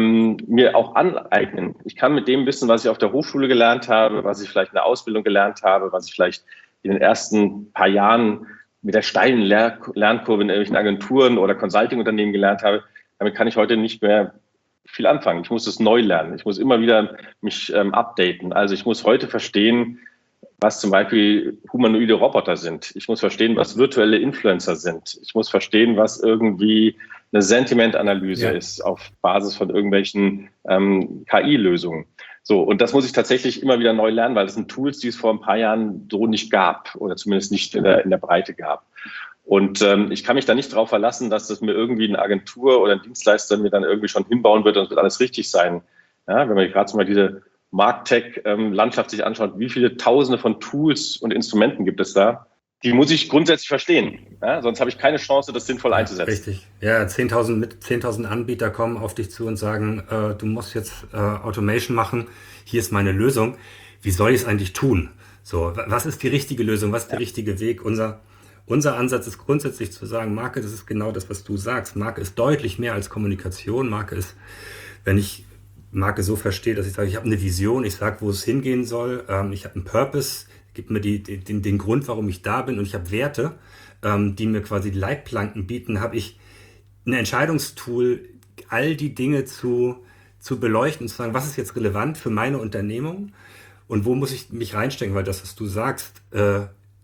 mir auch aneignen. Ich kann mit dem Wissen, was ich auf der Hochschule gelernt habe, was ich vielleicht in der Ausbildung gelernt habe, was ich vielleicht in den ersten paar Jahren mit der steilen Lernkurve in irgendwelchen Agenturen oder Consulting-Unternehmen gelernt habe, damit kann ich heute nicht mehr viel anfangen. Ich muss es neu lernen. Ich muss immer wieder mich updaten. Also ich muss heute verstehen, was zum Beispiel humanoide Roboter sind. Ich muss verstehen, was virtuelle Influencer sind. Ich muss verstehen, was irgendwie eine Sentimentanalyse ist auf Basis von irgendwelchen KI-Lösungen. So, und das muss ich tatsächlich immer wieder neu lernen, weil das sind Tools, die es vor ein paar Jahren so nicht gab oder zumindest nicht in der Breite gab. Und ich kann mich da nicht darauf verlassen, dass das mir irgendwie eine Agentur oder ein Dienstleister mir dann irgendwie schon hinbauen wird und es wird alles richtig sein. Ja, wenn man gerade so mal diese Marktech-Landschaft sich anschaut, wie viele Tausende von Tools und Instrumenten gibt es da? Die muss ich grundsätzlich verstehen. Ja? Sonst habe ich keine Chance, das sinnvoll einzusetzen. Richtig. Ja, 10.000 Anbieter kommen auf dich zu und sagen, du musst jetzt Automation machen. Hier ist meine Lösung. Wie soll ich es eigentlich tun? So, was ist die richtige Lösung? Was ist der richtige Weg? Unser Ansatz ist grundsätzlich zu sagen, Marke, das ist genau das, was du sagst. Marke ist deutlich mehr als Kommunikation. Marke ist, wenn ich Marke so verstehe, dass ich sage, ich habe eine Vision, ich sage, wo es hingehen soll, ich habe einen Purpose, gibt mir den Grund, warum ich da bin und ich habe Werte, die mir quasi die Leitplanken bieten, habe ich ein Entscheidungstool, all die Dinge zu beleuchten und zu sagen, was ist jetzt relevant für meine Unternehmung und wo muss ich mich reinstecken, weil das, was du sagst,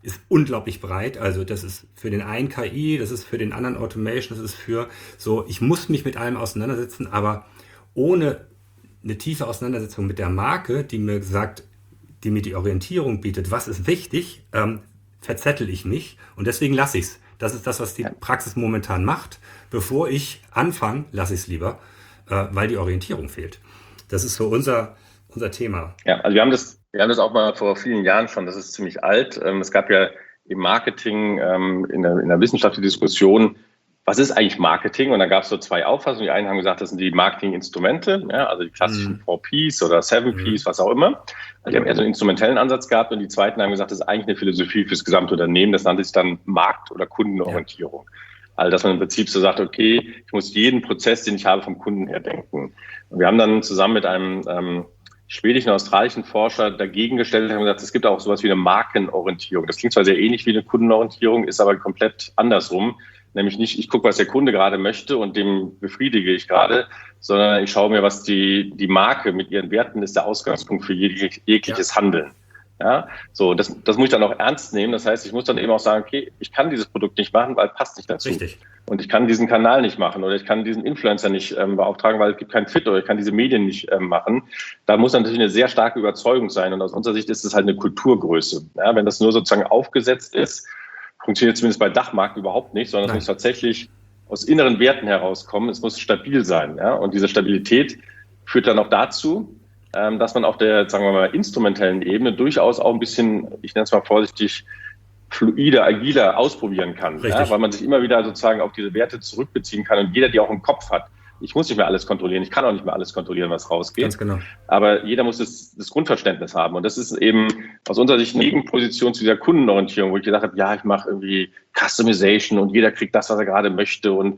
ist unglaublich breit. Also das ist für den einen KI, das ist für den anderen Automation, das ist für so, ich muss mich mit allem auseinandersetzen, aber ohne eine tiefe Auseinandersetzung mit der Marke, die mir sagt, die mir die Orientierung bietet, was ist wichtig, verzettel ich mich und deswegen lasse ich es. Das ist das, was die Praxis momentan macht. Bevor ich anfange, lasse ich es lieber, weil die Orientierung fehlt. Das ist so unser Thema. Ja, also wir haben das auch mal vor vielen Jahren schon, das ist ziemlich alt. Es gab ja im Marketing, in der wissenschaftlichen Diskussion, was ist eigentlich Marketing? Und da gab es so zwei Auffassungen. Die einen haben gesagt, das sind die Marketinginstrumente, ja, also die klassischen 4Ps oder 7Ps, was auch immer. Also die haben eher so einen instrumentellen Ansatz gehabt. Und die zweiten haben gesagt, das ist eigentlich eine Philosophie fürs gesamte Unternehmen. Das nannte sich dann Markt- oder Kundenorientierung. Also dass man im Prinzip so sagt, okay, ich muss jeden Prozess, den ich habe, vom Kunden her denken. Und wir haben dann zusammen mit einem schwedischen, australischen Forscher dagegen gestellt und haben gesagt, es gibt auch sowas wie eine Markenorientierung. Das klingt zwar sehr ähnlich wie eine Kundenorientierung, ist aber komplett andersrum. Nämlich nicht, ich gucke, was der Kunde gerade möchte und dem befriedige ich gerade, sondern ich schaue mir, was die Marke mit ihren Werten ist, der Ausgangspunkt für jegliches Handeln. Ja, so, das muss ich dann auch ernst nehmen. Das heißt, ich muss dann eben auch sagen, okay, ich kann dieses Produkt nicht machen, weil es passt nicht dazu. Richtig. Und ich kann diesen Kanal nicht machen oder ich kann diesen Influencer nicht beauftragen, weil es gibt keinen Fit oder ich kann diese Medien nicht machen. Da muss natürlich eine sehr starke Überzeugung sein. Und aus unserer Sicht ist es halt eine Kulturgröße. Ja, wenn das nur sozusagen aufgesetzt ist, funktioniert zumindest bei Dachmarken überhaupt nicht, sondern es muss tatsächlich aus inneren Werten herauskommen. Es muss stabil sein. Ja? Und diese Stabilität führt dann auch dazu, dass man auf der, sagen wir mal, instrumentellen Ebene durchaus auch ein bisschen, ich nenne es mal vorsichtig, fluider, agiler ausprobieren kann. Ja? Weil man sich immer wieder sozusagen auf diese Werte zurückbeziehen kann und jeder die auch im Kopf hat. Ich muss nicht mehr alles kontrollieren, ich kann auch nicht mehr alles kontrollieren, was rausgeht. Ganz genau. Aber jeder muss das Grundverständnis haben. Und das ist eben aus unserer Sicht eine Gegenposition zu dieser Kundenorientierung, wo ich gesagt habe, ja, ich mache irgendwie Customization und jeder kriegt das, was er gerade möchte. Und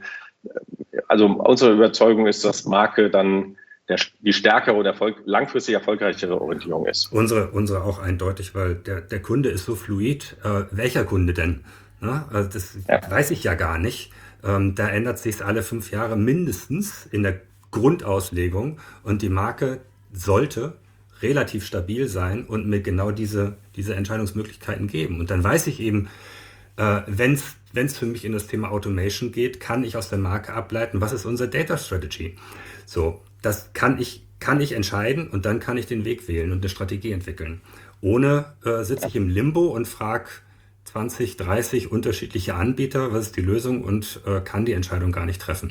also unsere Überzeugung ist, dass Marke dann die stärkere oder langfristig erfolgreichere Orientierung ist. Unsere auch eindeutig, weil der Kunde ist so fluid. Welcher Kunde denn? Na, also das weiß ich ja gar nicht. Da ändert sich alle 5 Jahre mindestens in der Grundauslegung und die Marke sollte relativ stabil sein und mir genau diese Entscheidungsmöglichkeiten geben. Und dann weiß ich eben, wenn es für mich in das Thema Automation geht, kann ich aus der Marke ableiten, was ist unsere Data Strategy. So, das kann ich entscheiden und dann kann ich den Weg wählen und eine Strategie entwickeln. Ohne sitze ich im Limbo und frage 20, 30 unterschiedliche Anbieter, was ist die Lösung und kann die Entscheidung gar nicht treffen.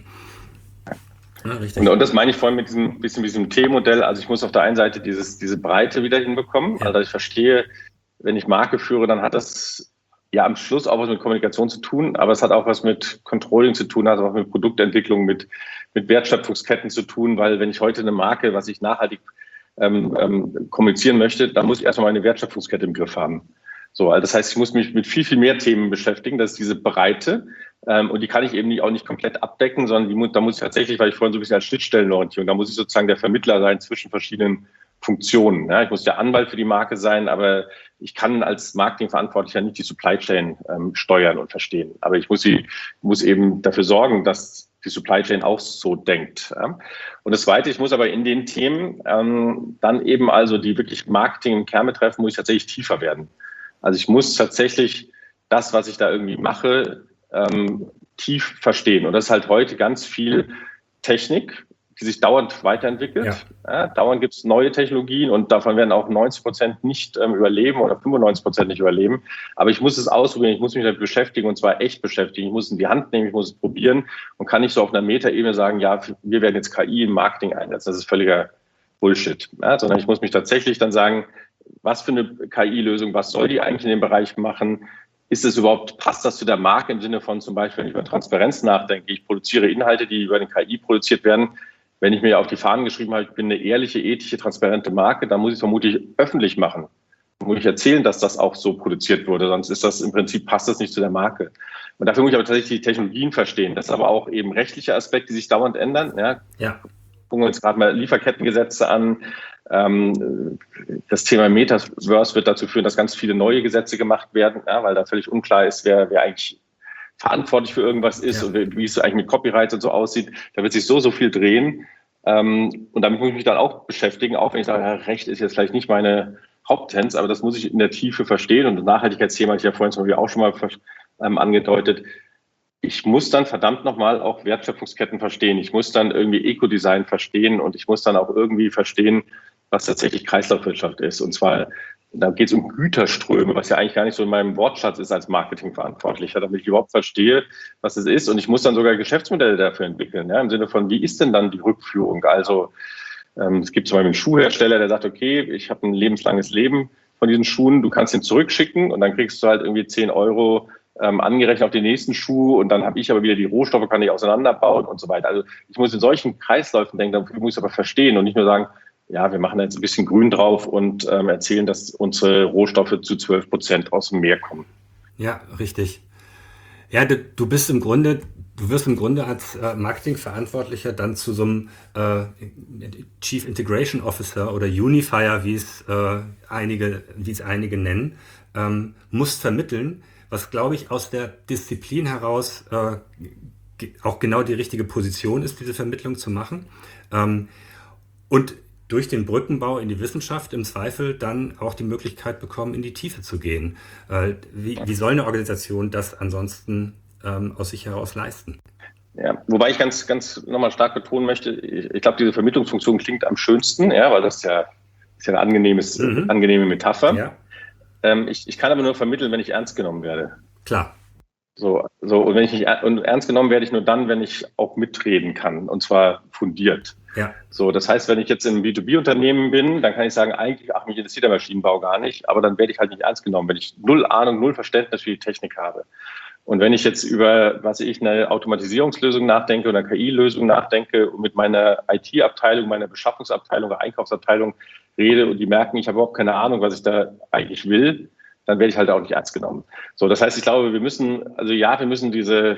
Ja, richtig. Und das meine ich vorhin mit diesem T-Modell. Also ich muss auf der einen Seite diese Breite wieder hinbekommen. Ja. Also ich verstehe, wenn ich Marke führe, dann hat das ja am Schluss auch was mit Kommunikation zu tun, aber es hat auch was mit Controlling zu tun, also auch mit Produktentwicklung, mit Wertschöpfungsketten zu tun, weil wenn ich heute eine Marke, was ich nachhaltig kommunizieren möchte, dann muss ich erstmal meine Wertschöpfungskette im Griff haben. So, also das heißt, ich muss mich mit viel, viel mehr Themen beschäftigen. Das ist diese Breite. Und die kann ich eben auch nicht komplett abdecken, sondern da muss ich tatsächlich, weil ich vorhin so ein bisschen als Schnittstellenorientierung, da muss ich sozusagen der Vermittler sein zwischen verschiedenen Funktionen. Ja, ich muss der Anwalt für die Marke sein, aber ich kann als Marketingverantwortlicher nicht die Supply Chain steuern und verstehen. Aber ich muss eben dafür sorgen, dass die Supply Chain auch so denkt. Ja. Und das Zweite, ich muss aber in den Themen dann eben also die wirklich Marketing im Kern betreffen, muss ich tatsächlich tiefer werden. Also ich muss tatsächlich das, was ich da irgendwie mache, tief verstehen. Und das ist halt heute ganz viel Technik, die sich dauernd weiterentwickelt. Ja. Ja, dauernd gibt es neue Technologien und davon werden auch 90% nicht überleben oder 95% nicht überleben. Aber ich muss es ausprobieren, ich muss mich damit beschäftigen und zwar echt beschäftigen. Ich muss es in die Hand nehmen, ich muss es probieren und kann nicht so auf einer Metaebene sagen, ja, wir werden jetzt KI im Marketing einsetzen. Das ist völliger Bullshit. Ja, sondern ich muss mich tatsächlich dann sagen, was für eine KI-Lösung, was soll die eigentlich in dem Bereich machen? Passt das zu der Marke im Sinne von zum Beispiel, wenn ich über Transparenz nachdenke, ich produziere Inhalte, die über den KI produziert werden. Wenn ich mir auf die Fahnen geschrieben habe, ich bin eine ehrliche, ethische, transparente Marke, dann muss ich es vermutlich öffentlich machen. Dann muss ich erzählen, dass das auch so produziert wurde, sonst ist das im Prinzip, passt das nicht zu der Marke. Und dafür muss ich aber tatsächlich die Technologien verstehen. Das ist aber auch eben rechtliche Aspekte, die sich dauernd ändern. Ja. Gucken wir uns gerade mal Lieferkettengesetze an. Das Thema Metaverse wird dazu führen, dass ganz viele neue Gesetze gemacht werden, ja, weil da völlig unklar ist, wer eigentlich verantwortlich für irgendwas ist und wie es eigentlich mit Copyright und so aussieht. Da wird sich so viel drehen. Und damit muss ich mich dann auch beschäftigen, auch wenn ich sage, ja, Recht ist jetzt vielleicht nicht meine Haupttrends, aber das muss ich in der Tiefe verstehen. Und das Nachhaltigkeitsthema hatte ich ja vorhin zum Beispiel auch schon mal angedeutet. Ich muss dann verdammt nochmal auch Wertschöpfungsketten verstehen. Ich muss dann irgendwie Ecodesign verstehen und ich muss dann auch irgendwie verstehen, was tatsächlich Kreislaufwirtschaft ist. Und zwar, da geht es um Güterströme, was ja eigentlich gar nicht so in meinem Wortschatz ist als Marketingverantwortlicher, damit ich überhaupt verstehe, was es ist. Und ich muss dann sogar Geschäftsmodelle dafür entwickeln, ja, im Sinne von, wie ist denn dann die Rückführung? Also es gibt zum Beispiel einen Schuhhersteller, der sagt, okay, ich habe ein lebenslanges Leben von diesen Schuhen, du kannst ihn zurückschicken und dann kriegst du halt irgendwie 10 Euro angerechnet auf den nächsten Schuh und dann habe ich aber wieder die Rohstoffe, kann ich auseinanderbauen und so weiter. Also ich muss in solchen Kreisläufen denken, dafür muss ich aber verstehen und nicht nur sagen, ja, wir machen jetzt ein bisschen Grün drauf und erzählen, dass unsere Rohstoffe zu 12% aus dem Meer kommen. Ja, richtig. Ja, du wirst im Grunde als Marketingverantwortlicher dann zu so einem Chief Integration Officer oder Unifier, wie es einige nennen, musst vermitteln, was, glaube ich, aus der Disziplin heraus auch genau die richtige Position ist, diese Vermittlung zu machen. Und durch den Brückenbau in die Wissenschaft im Zweifel dann auch die Möglichkeit bekommen, in die Tiefe zu gehen. Wie soll eine Organisation das ansonsten aus sich heraus leisten? Ja, wobei ich ganz nochmal stark betonen möchte, ich glaube, diese Vermittlungsfunktion klingt am schönsten, ja, weil das ist ja eine angenehme Metapher. Ja. Ich kann aber nur vermitteln, wenn ich ernst genommen werde. Klar. So, und wenn ich nicht ernst genommen werde ich nur dann, wenn ich auch mitreden kann, und zwar fundiert. Ja. So, das heißt, wenn ich jetzt im B2B-Unternehmen bin, dann kann ich sagen, eigentlich, mich interessiert der Maschinenbau gar nicht, aber dann werde ich halt nicht ernst genommen, wenn ich null Ahnung, null Verständnis für die Technik habe. Und wenn ich jetzt über, eine Automatisierungslösung nachdenke oder KI-Lösung nachdenke und mit meiner IT-Abteilung, meiner Beschaffungsabteilung oder Einkaufsabteilung rede und die merken, ich habe überhaupt keine Ahnung, was ich da eigentlich will, dann werde ich halt auch nicht ernst genommen. So, das heißt, ich glaube, wir müssen diese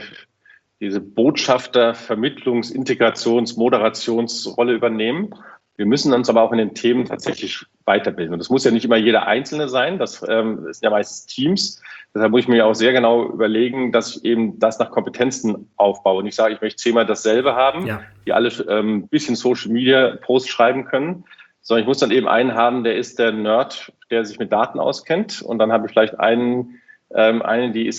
Botschafter-, Vermittlungs-, Integrations-, Moderationsrolle übernehmen. Wir müssen uns aber auch in den Themen tatsächlich weiterbilden. Und das muss ja nicht immer jeder Einzelne sein, das sind ja meistens Teams. Deshalb muss ich mir auch sehr genau überlegen, dass ich eben das nach Kompetenzen aufbaue. Und ich sage, ich möchte 10-mal dasselbe haben, die alle ein bisschen Social-Media-Posts schreiben können, sondern ich muss dann eben einen haben, der ist der Nerd, der sich mit Daten auskennt. Und dann habe ich vielleicht einen, der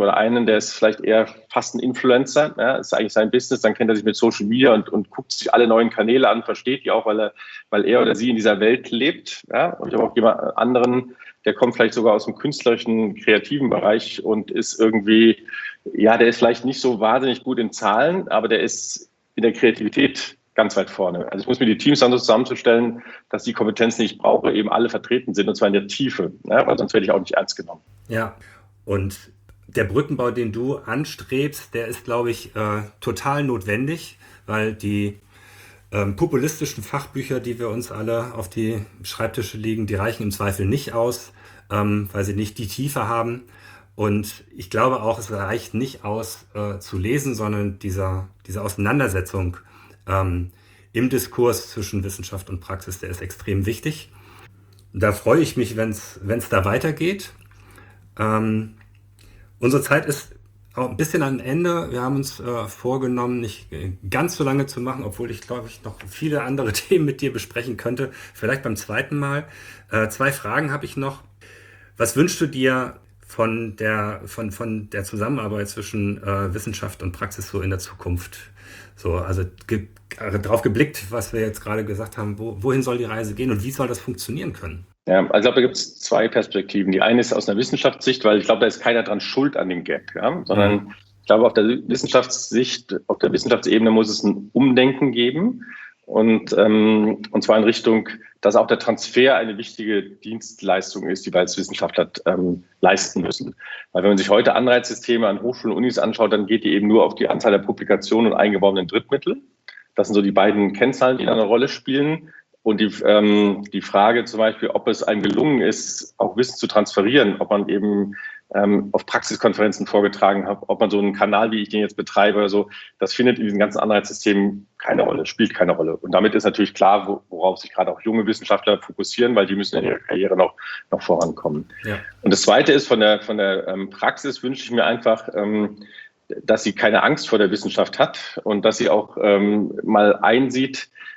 ist vielleicht eher fast ein Influencer, ja, ist eigentlich sein Business, dann kennt er sich mit Social Media und guckt sich alle neuen Kanäle an, versteht die auch, weil er oder sie in dieser Welt lebt. Ja. Und ich habe auch jemand anderen, der kommt vielleicht sogar aus dem künstlerischen, kreativen Bereich und ist irgendwie, der ist vielleicht nicht so wahnsinnig gut in Zahlen, aber der ist in der Kreativität ganz weit vorne. Also ich muss mir die Teams dann so zusammenzustellen, dass die Kompetenzen, die ich brauche, eben alle vertreten sind, und zwar in der Tiefe, weil sonst werde ich auch nicht ernst genommen. Ja, und der Brückenbau, den du anstrebst, der ist, glaube ich, total notwendig, weil die populistischen Fachbücher, die wir uns alle auf die Schreibtische legen, die reichen im Zweifel nicht aus, weil sie nicht die Tiefe haben. Und ich glaube auch, es reicht nicht aus zu lesen, sondern diese Auseinandersetzung im Diskurs zwischen Wissenschaft und Praxis, der ist extrem wichtig. Da freue ich mich, wenn es da weitergeht. Unsere Zeit ist auch ein bisschen am Ende. Wir haben uns vorgenommen, nicht ganz so lange zu machen, obwohl ich, glaube ich, noch viele andere Themen mit dir besprechen könnte. Vielleicht beim zweiten Mal. 2 Fragen habe ich noch. Was wünschst du dir von der Zusammenarbeit zwischen Wissenschaft und Praxis so in der Zukunft? So, also drauf geblickt, was wir jetzt gerade gesagt haben, wohin soll die Reise gehen und wie soll das funktionieren können? Ja, also ich glaube, da gibt es 2 Perspektiven. Die eine ist aus einer Wissenschaftssicht, weil ich glaube, da ist keiner dran schuld an dem Gap, sondern ich glaube, auf der Wissenschaftssicht, auf der Wissenschaftsebene muss es ein Umdenken geben und zwar in Richtung, dass auch der Transfer eine wichtige Dienstleistung ist, die wir als Wissenschaftler leisten müssen. Weil wenn man sich heute Anreizsysteme an Hochschulen und Unis anschaut, dann geht die eben nur auf die Anzahl der Publikationen und eingeworbenen Drittmittel. Das sind so die beiden Kennzahlen, die da eine Rolle spielen. Und die Frage zum Beispiel, ob es einem gelungen ist, auch Wissen zu transferieren, ob man eben auf Praxiskonferenzen vorgetragen hat, ob man so einen Kanal, wie ich den jetzt betreibe oder so, das findet in diesen ganzen Anreizsystemen keine Rolle, spielt keine Rolle. Und damit ist natürlich klar, worauf sich gerade auch junge Wissenschaftler fokussieren, weil die müssen in ihrer Karriere noch vorankommen. Ja. Und das Zweite ist, von der Praxis wünsche ich mir einfach, dass sie keine Angst vor der Wissenschaft hat und dass sie auch mal einsieht,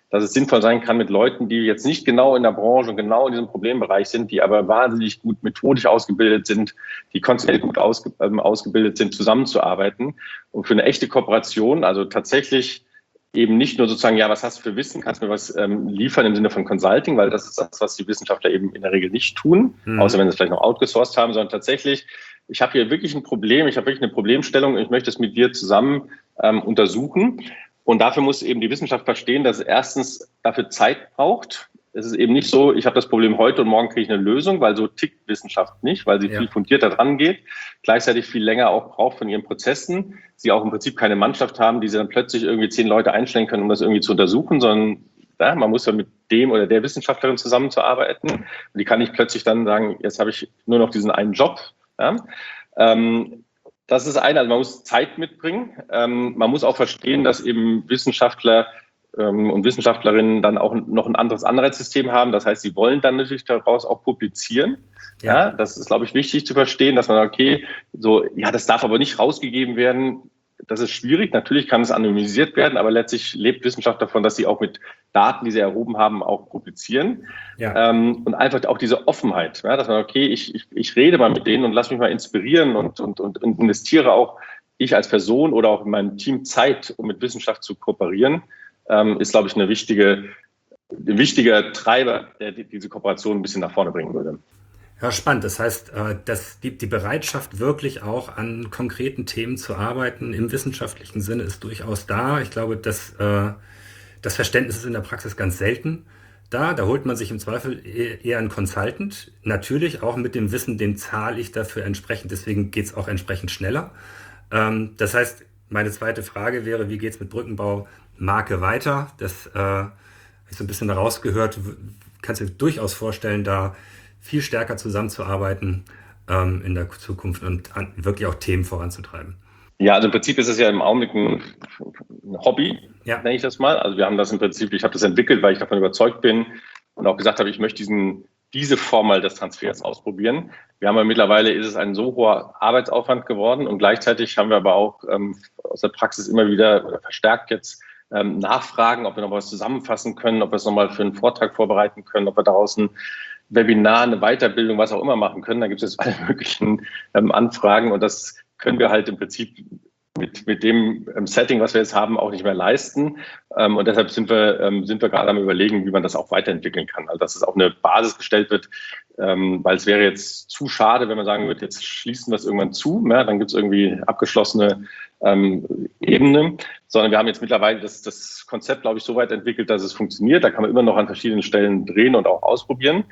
dass es sinnvoll sein kann, mit Leuten, die jetzt nicht genau in der Branche und genau in diesem Problembereich sind, die aber wahnsinnig gut methodisch ausgebildet sind, die konzeptionell gut ausgebildet sind, zusammenzuarbeiten und für eine echte Kooperation, also tatsächlich eben nicht nur sozusagen, ja, was hast du für Wissen, kannst du mir was liefern im Sinne von Consulting, weil das ist das, was die Wissenschaftler eben in der Regel nicht tun, außer wenn sie es vielleicht noch outgesourced haben, sondern tatsächlich, ich habe hier wirklich ein Problem, ich habe wirklich eine Problemstellung und ich möchte es mit dir zusammen untersuchen. Und dafür muss eben die Wissenschaft verstehen, dass es erstens dafür Zeit braucht. Es ist eben nicht so, ich habe das Problem heute und morgen kriege ich eine Lösung, weil so tickt Wissenschaft nicht, weil sie viel fundierter dran geht, gleichzeitig viel länger auch braucht von ihren Prozessen, sie auch im Prinzip keine Mannschaft haben, die sie dann plötzlich irgendwie 10 Leute einstellen können, um das irgendwie zu untersuchen, sondern ja, man muss ja mit dem oder der Wissenschaftlerin zusammenzuarbeiten. Und die kann nicht plötzlich dann sagen, jetzt habe ich nur noch diesen einen Job. Ja? Das ist also man muss Zeit mitbringen. Man muss auch verstehen, dass eben Wissenschaftler und Wissenschaftlerinnen dann auch noch ein anderes Anreizsystem haben. Das heißt, sie wollen dann natürlich daraus auch publizieren. Ja, das ist, glaube ich, wichtig zu verstehen, dass man sagt, okay, so, ja, das darf aber nicht rausgegeben werden. Das ist schwierig. Natürlich kann es anonymisiert werden, aber letztlich lebt Wissenschaft davon, dass sie auch mit Daten, die sie erhoben haben, auch publizieren. Ja. Und einfach auch diese Offenheit, ja, dass man, okay, ich rede mal mit denen und lass mich mal inspirieren und investiere auch ich als Person oder auch in meinem Team Zeit, um mit Wissenschaft zu kooperieren, ist, glaube ich, ein wichtiger Treiber, der diese Kooperation ein bisschen nach vorne bringen würde. Ja, spannend. Das heißt, dass die Bereitschaft, wirklich auch an konkreten Themen zu arbeiten, im wissenschaftlichen Sinne, ist durchaus da. Ich glaube, das Verständnis ist in der Praxis ganz selten da. Da holt man sich im Zweifel eher einen Consultant. Natürlich auch mit dem Wissen, den zahle ich dafür entsprechend. Deswegen geht es auch entsprechend schneller. Das heißt, meine zweite Frage wäre, wie geht es mit Brückenbaumarke weiter? Das habe ich so ein bisschen daraus gehört. Kannst du dir durchaus vorstellen, da viel stärker zusammenzuarbeiten in der Zukunft und wirklich auch Themen voranzutreiben? Ja, also im Prinzip ist es ja im Augenblick ein Hobby, nenne ich das mal. Also wir haben das im Prinzip, ich habe das entwickelt, weil ich davon überzeugt bin und auch gesagt habe, ich möchte diese Form mal des Transfers ausprobieren. Wir haben ja mittlerweile, ist es ein so hoher Arbeitsaufwand geworden und gleichzeitig haben wir aber auch aus der Praxis immer wieder verstärkt jetzt nachfragen, ob wir noch was zusammenfassen können, ob wir es nochmal für einen Vortrag vorbereiten können, ob wir daraus ein Webinar, eine Weiterbildung, was auch immer machen können. Da gibt es alle möglichen Anfragen und das können wir halt im Prinzip mit dem Setting, was wir jetzt haben, auch nicht mehr leisten. Und deshalb sind wir gerade am Überlegen, wie man das auch weiterentwickeln kann. Also dass es auf eine Basis gestellt wird, weil es wäre jetzt zu schade, wenn man sagen würde, jetzt schließen wir es irgendwann zu, ja, dann gibt es irgendwie abgeschlossene Ebene, sondern wir haben jetzt mittlerweile das Konzept, glaube ich, so weit entwickelt, dass es funktioniert. Da kann man immer noch an verschiedenen Stellen drehen und auch ausprobieren.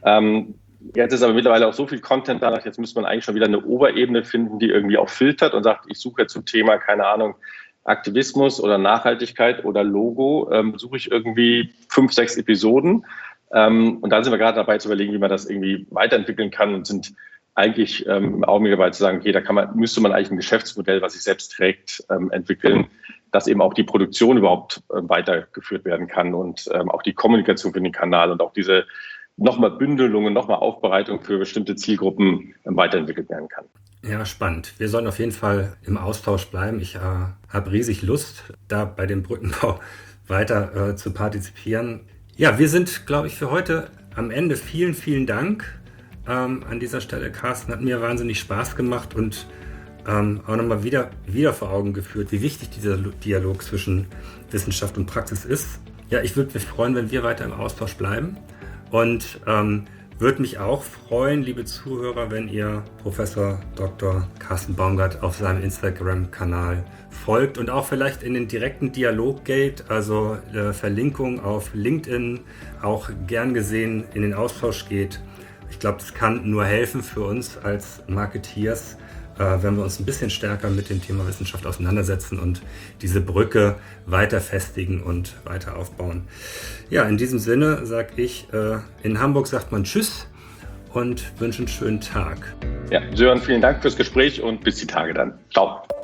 Jetzt ist aber mittlerweile auch so viel Content da, jetzt müsste man eigentlich schon wieder eine Oberebene finden, die irgendwie auch filtert und sagt, ich suche jetzt zum Thema, keine Ahnung, Aktivismus oder Nachhaltigkeit oder Logo, suche ich irgendwie 5, 6 Episoden. Und dann sind wir gerade dabei zu überlegen, wie man das irgendwie weiterentwickeln kann und sind eigentlich im Augenblick dabei zu sagen, okay, müsste man eigentlich ein Geschäftsmodell, was sich selbst trägt, entwickeln, dass eben auch die Produktion überhaupt weitergeführt werden kann und auch die Kommunikation für den Kanal und auch diese nochmal Bündelungen, nochmal Aufbereitung für bestimmte Zielgruppen weiterentwickelt werden kann. Ja, spannend. Wir sollen auf jeden Fall im Austausch bleiben. Ich habe riesig Lust, da bei dem Brückenbau weiter zu partizipieren. Ja, wir sind, glaube ich, für heute am Ende. Vielen, vielen Dank an dieser Stelle, Carsten. Hat mir wahnsinnig Spaß gemacht und auch nochmal wieder vor Augen geführt, wie wichtig dieser Dialog zwischen Wissenschaft und Praxis ist. Ja, ich würde mich freuen, wenn wir weiter im Austausch bleiben. Und würde mich auch freuen, liebe Zuhörer, wenn ihr Professor Dr. Carsten Baumgart auf seinem Instagram-Kanal folgt und auch vielleicht in den direkten Dialog geht, also Verlinkung auf LinkedIn, auch gern gesehen in den Austausch geht. Ich glaube, das kann nur helfen für uns als Marketeers, wenn wir uns ein bisschen stärker mit dem Thema Wissenschaft auseinandersetzen und diese Brücke weiter festigen und weiter aufbauen. Ja, in diesem Sinne sage ich, in Hamburg sagt man Tschüss und wünsche einen schönen Tag. Ja, Sören, vielen Dank fürs Gespräch und bis die Tage dann. Ciao.